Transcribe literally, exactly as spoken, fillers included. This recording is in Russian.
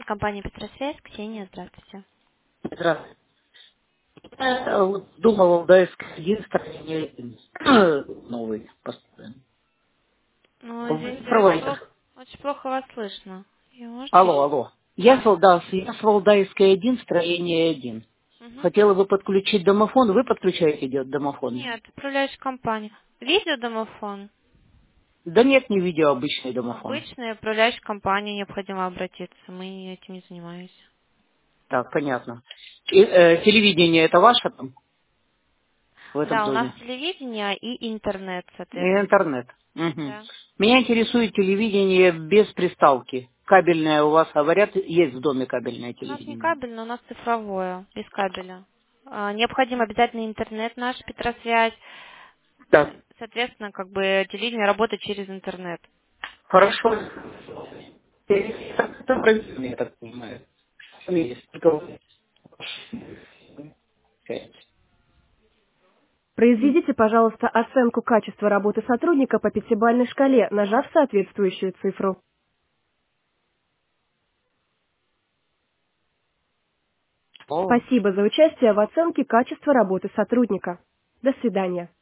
Компания Петросвязь, Ксения, здравствуйте. Здравствуйте. Я вот думал, ЛДС один строение один. Новый построен. Ну, извините, очень Провайдер. плохо, очень плохо вас слышно. И можете Алло, еще? алло. Я Да. солдат, я с Валдайской один, строение один. Угу. Хотела бы подключить домофон. Вы подключаете идет домофон? Нет, управляющая компания. Видеодомофон? Да нет, не видео, обычный домофон. Обычная управляющая компания, необходимо обратиться. Мы этим не занимаемся. Так, понятно. И, э, телевидение это ваше там, в этом Да, у нас доме? телевидение и интернет, И соответственно. интернет. Мгм. Да. Меня интересует телевидение без приставки. Кабельное у вас, говорят, есть в доме кабельное У нас не телевидение. кабельное, у нас цифровое, без кабеля. А, Необходим обязательно интернет наш, Петросвязь. Так, Соответственно, как бы телевидение работает через интернет. хорошо. Это правильно, я так понимаю. Есть только- Произведите, пожалуйста, оценку качества работы сотрудника по пятибалльной шкале, нажав соответствующую цифру. О. Спасибо за участие в оценке качества работы сотрудника. До свидания.